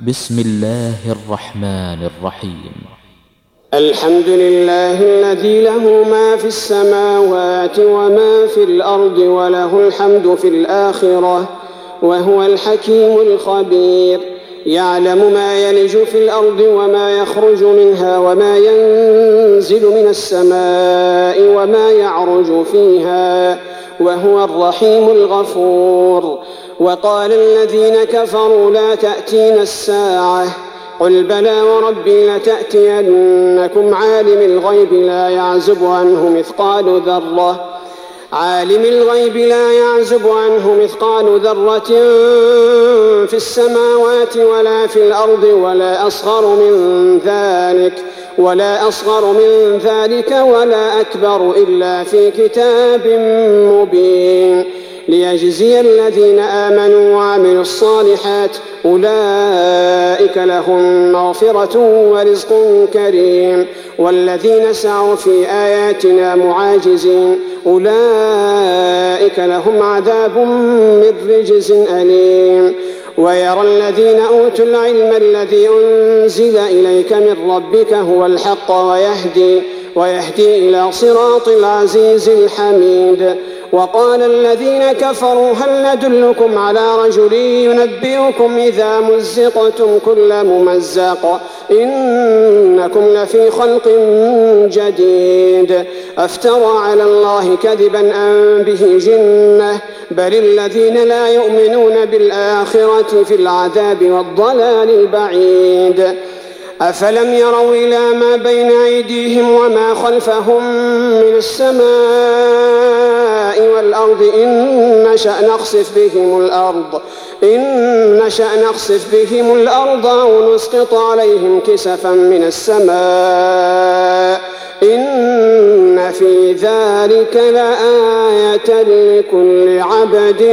بسم الله الرحمن الرحيم. الحمد لله الذي له ما في السماوات وما في الأرض وله الحمد في الآخرة وهو الحكيم الخبير. يعلم ما يلج في الأرض وما يخرج منها وما ينزل من السماء وما يعرج فيها وهو الرحيم الغفور. وقال الذين كفروا لا تأتينا الساعة قل بلى وربي لتأتينكم عالم الغيب لا يعزب عنه مثقال ذرة في السماوات ولا في الأرض ولا أصغر من ذلك ولا أكبر إلا في كتاب مبين ليجزي الذين آمنوا وعملوا الصالحات أولئك لهم مغفرة ورزق كريم. والذين سعوا في آياتنا معاجزين أولئك لهم عذاب من رجز أليم. ويرى الذين أوتوا العلم الذي أنزل إليك من ربك هو الحق ويهدي إلى صراط العزيز الحميد. وقال الذين كفروا هل ندلكم على رجل ينبئكم إذا مزقتم كل ممزق إنكم لفي خلق جديد أفترى على الله كذبا أم به جنة بل الذين لا يؤمنون بالآخرة في العذاب والضلال البعيد. أفلم يروا إلى ما بين أيديهم وما خلفهم من السماء والأرض إن نشأ نخسف بهم الأرض أو نسقط عليهم كسفا من السماء إن في ذلك لآية لكل عبد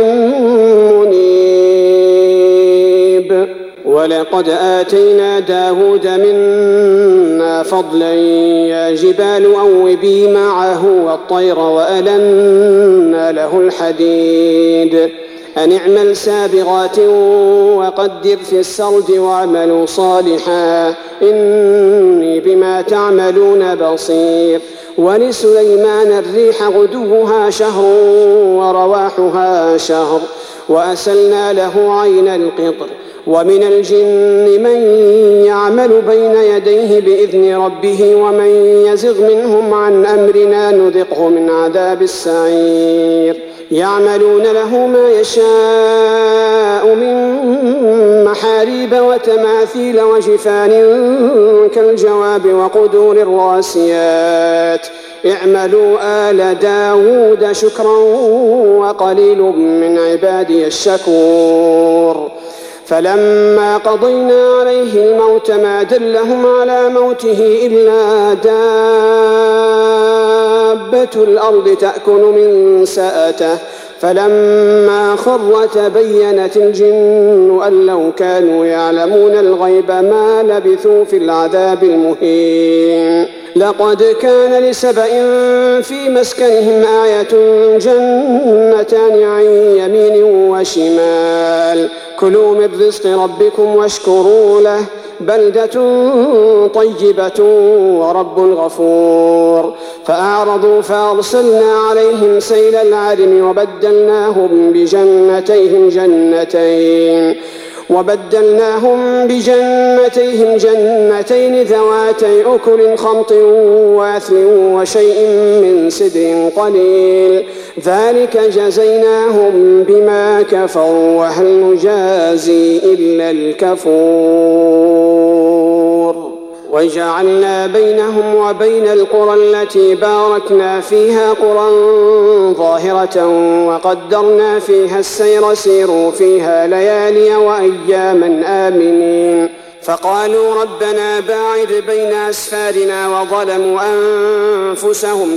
منيب. ولقد آتينا داود منا فضلا يا جبال أوبي معه والطير وألنا له الحديد أن اعمل سابغات وقدر في السرد واعملوا صالحا إني بما تعملون بصير. ولسليمان الريح غدوها شهر ورواحها شهر وأسلنا له عين القطر. ومن الجن من يعمل بين يديه بإذن ربه ومن يزغ منهم عن أمرنا نذقه من عذاب السعير. يعملون له ما يشاء من محاريب وتماثيل وجفان كالجواب وقدور الراسيات اعملوا آل داود شكرا وقليل من عبادي الشكور. فلما قضينا عليه الموت ما دلهم على موته إلا دابة الأرض تأكل من سأته فلما خر تبينت الجن أن لو كانوا يعلمون الغيب ما لبثوا في العذاب المهين. لقد كان لسبأ في مسكنهم آية جنتان عن يمين وشمال كلوا من رزق ربكم واشكروا له بلدة طيبة ورب غفور. فأعرضوا فأرسلنا عليهم سيل العرم وبدلناهم بجنتيهم جنتين ذواتي أكل خمط وأثل وشيء من سدر قليل ذلك جزيناهم بما كفروا وهل نجازي إلا الكفور. وجعلنا بينهم وبين القرى التي باركنا فيها قرى ظاهرة وقدرنا فيها السير سيروا فيها ليالي وأياما آمنين. فقالوا ربنا باعد بين أسفارنا وظلموا أنفسهم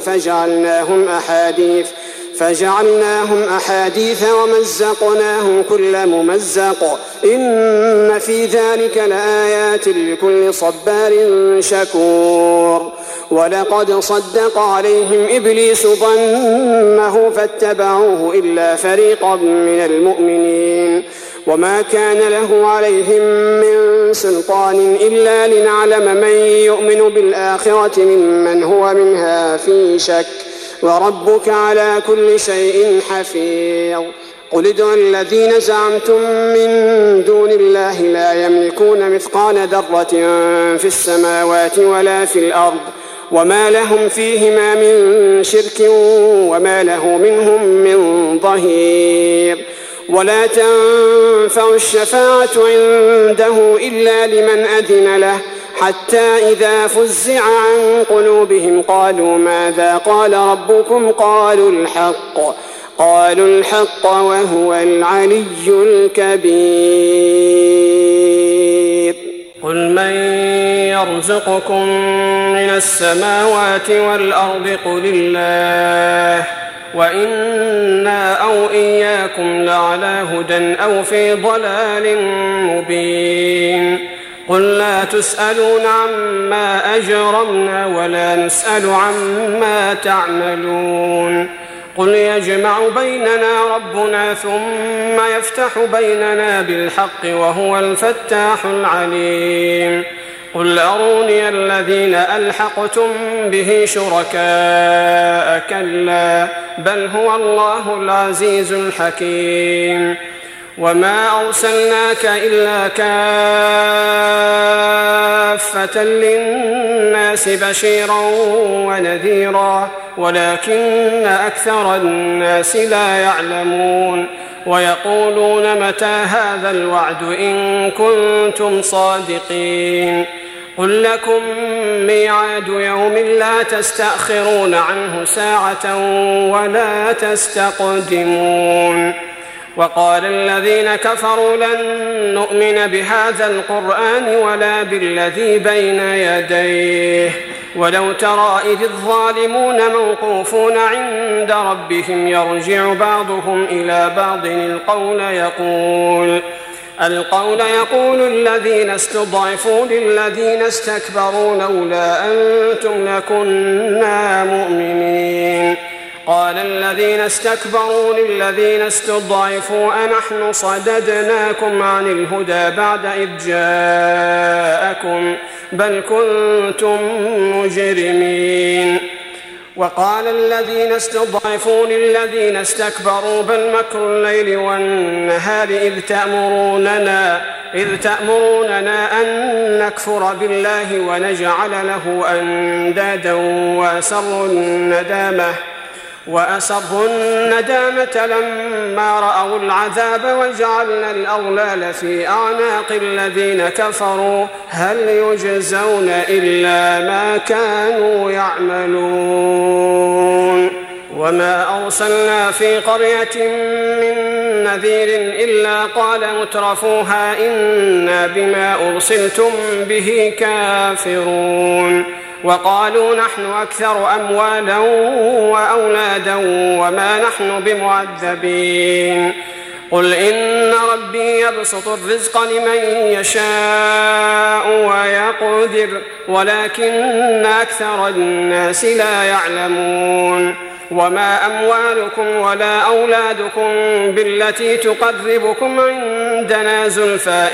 فجعلناهم أحاديث ومزقناهم كل ممزق إن في ذلك لآيات لكل صبار شكور. ولقد صدق عليهم إبليس ظنه فاتبعوه إلا فريقا من المؤمنين وما كان له عليهم من سلطان إلا لنعلم من يؤمن بالآخرة ممن هو منها في شك وربك على كل شيء حفيظ. قل ادعوا الذين زعمتم من دون الله لا يملكون مثقال ذرة في السماوات ولا في الأرض وما لهم فيهما من شرك وما له منهم من ظهير. ولا تنفع الشفاعة عنده إلا لمن أذن له حتى إذا فزع عن قلوبهم قالوا ماذا قال ربكم قالوا الحق وهو العلي الكبير. قل من يرزقكم من السماوات والأرض قل الله وإنا أو إياكم لعلى هدى أو في ضلال مبين. قل لا تسألون عما أجرمنا ولا نسأل عما تعملون. قل يجمع بيننا ربنا ثم يفتح بيننا بالحق وهو الفتاح العليم. قل أروني الذين ألحقتم به شركاء كلا بل هو الله العزيز الحكيم. وما أرسلناك إلا كافة للناس بشيرا ونذيرا ولكن أكثر الناس لا يعلمون. ويقولون متى هذا الوعد إن كنتم صادقين. قل لكم ميعاد يوم لا تستأخرون عنه ساعة ولا تستقدمون. وقال الذين كفروا لن نؤمن بهذا القرآن ولا بالذي بين يديه ولو ترى إذ الظالمون موقوفون عند ربهم يرجع بعضهم إلى بعض القول يقول الذين استضعفوا للذين استكبروا لولا أنتم لكنا مؤمنين. قال الذين استكبروا للذين استضعفوا أنحن صددناكم عن الهدى بعد إذ جاءكم بل كنتم مجرمين. وقال الذين استضعفوا للذين استكبروا بل مكر الليل والنهار إذ تأمروننا أن نكفر بالله ونجعل له أندادا وأسروا الندامة لما رأوا العذاب وجعلنا الأغلال في أعناق الذين كفروا هل يجزون إلا ما كانوا يعملون. وما أرسلنا في قرية من نذير إلا قال مترفوها إنا بما أرسلتم به كافرون. وقالوا نحن أكثر أموالا وأولادا وما نحن بمعذبين. قل إن ربي يبسط الرزق لمن يشاء ويقدر ولكن أكثر الناس لا يعلمون. وما أموالكم ولا أولادكم بالتي تقربكم عندنا زلفى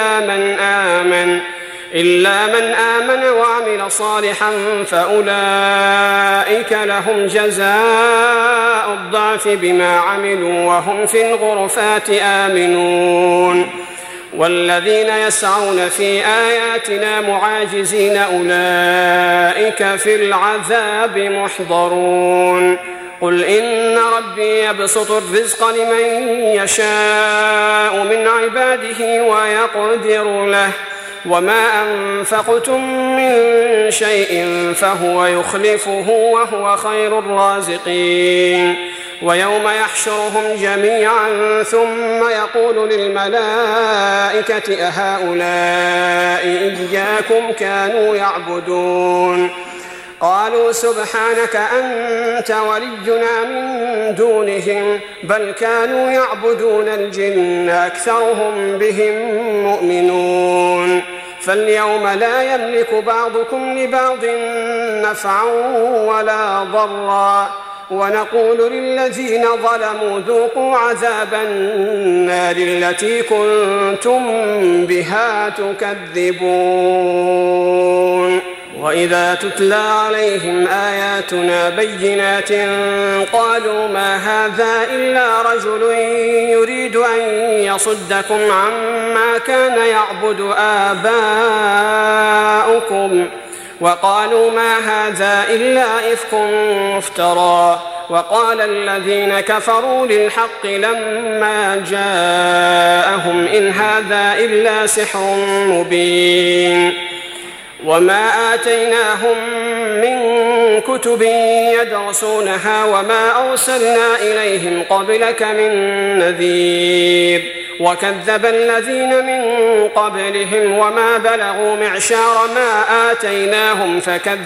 إلا من آمن وعمل صالحا فأولئك لهم جزاء الضعف بما عملوا وهم في الغرفات آمنون. والذين يسعون في آياتنا معاجزين أولئك في العذاب محضرون. قل إن ربي يبسط الرزق لمن يشاء من عباده ويقدر له وما أنفقتم من شيء فهو يخلفه وهو خير الرازقين. ويوم يحشرهم جميعا ثم يقول للملائكة أهؤلاء إياكم كانوا يعبدون قالوا سبحانك أنت ولينا من دونهم بل كانوا يعبدون الجن أكثرهم بهم مؤمنون. فاليوم لا يملك بعضكم لبعض نفعا ولا ضرا ونقول للذين ظلموا ذوقوا عذاب النار التي كنتم بها تكذبون وإذا تتلى عليهم آياتنا بينات قالوا ما هذا إلا رجل يريد أن يصدكم عما كان يعبد آباؤكم وقالوا ما هذا إلا إفك مفترى وقال الذين كفروا للحق لما جاءهم إن هذا إلا سحر مبين وما آتيناهم من كتب يدرسونها وما أرسلنا إليهم قبلك من نذير وكذب الذين من قبلهم وما بلغوا معشار ما آتيناهم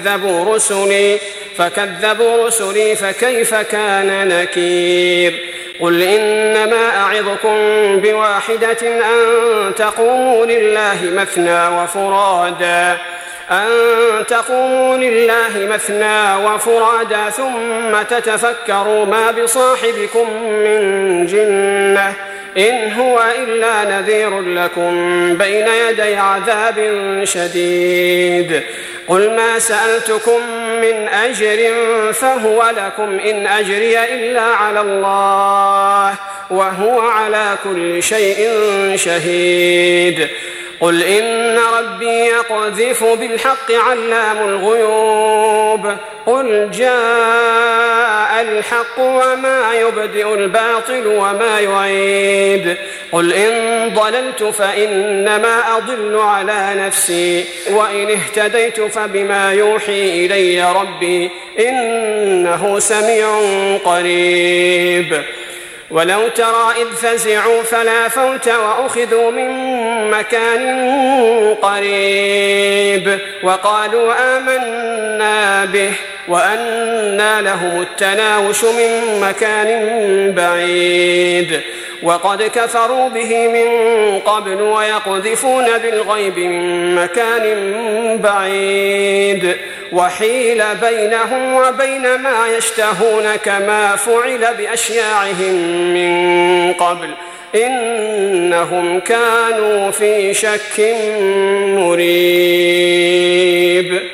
فكذبوا رسلي فكيف كان نكير قل إنما أعظكم بواحدة أن تقوموا لله مثنى وفرادا ثم تتفكروا ما بصاحبكم من جنة إن هو إلا نذير لكم بين يدي عذاب شديد قل ما سألتكم من أجر فهو لكم إن أجري إلا على الله وهو على كل شيء شهيد قل إن ربي يقذف بالحق علام الغيوب قل جاء الحق وما يبدئ الباطل وما يعيد قل إن ضللت فإنما أضل على نفسي وإن اهتديت فبما يوحي إلي ربي إنه سميع قريب ولو ترى إذ فزعوا فلا فوت وأخذوا من مكان قريب وقالوا آمنا به وأنى لهم التناوش من مكان بعيد وقد كفروا به من قبل ويقذفون بالغيب من مكان بعيد وحيل بينهم وبين ما يشتهون كما فعل بأشياعهم من قبل إنهم كانوا في شك مريب